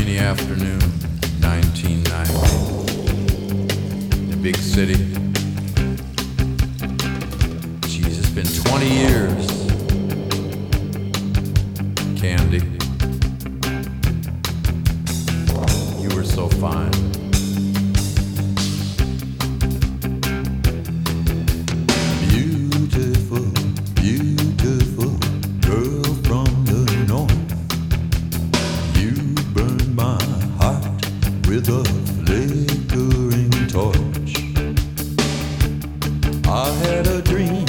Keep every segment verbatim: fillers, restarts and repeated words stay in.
rainy afternoon, nineteen ninety. The big city. Jeez, it's been twenty years. Candy, you were so fine. Beautiful, beautiful girl from the north. You burn my heart with a flickering torch. I had a dream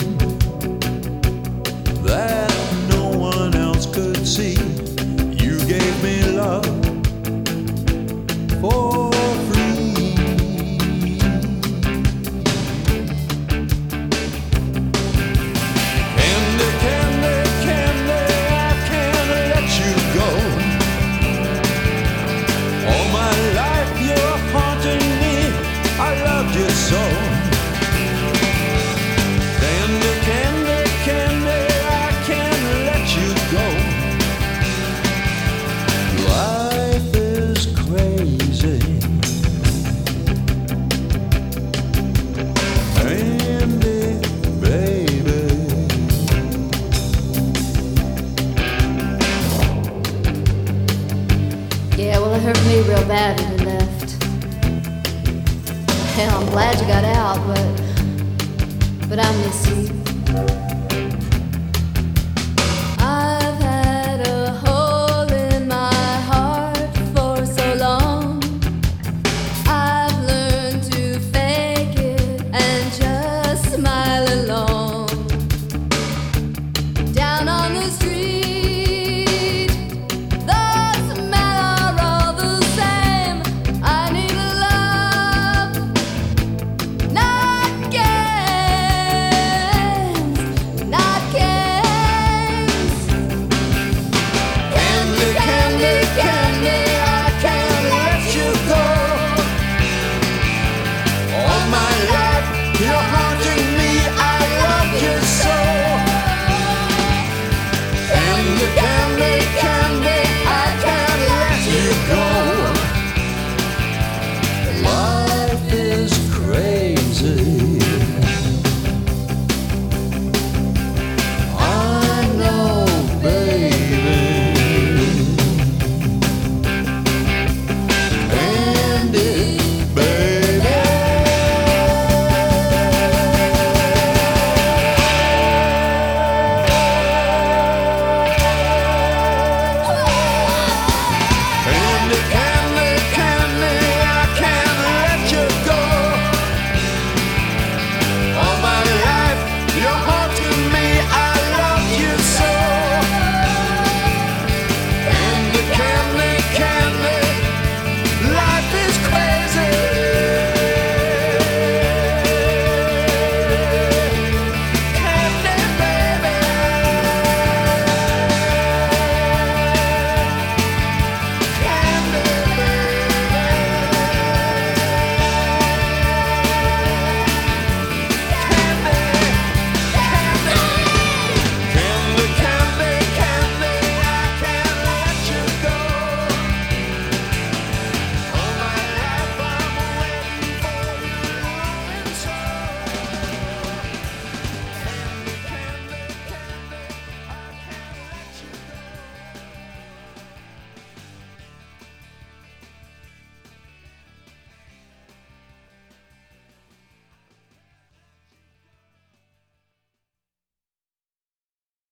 that no one else could see. You gave me love for free. Candy, candy, candy, I can't let you go. All my life you're haunting me, I loved you so. Candy, candy, candy, I can't let you go. Life is crazy. Candy, baby. Yeah, well, it hurt me real bad when you left. Hell, I'm glad you got out, but but I miss you.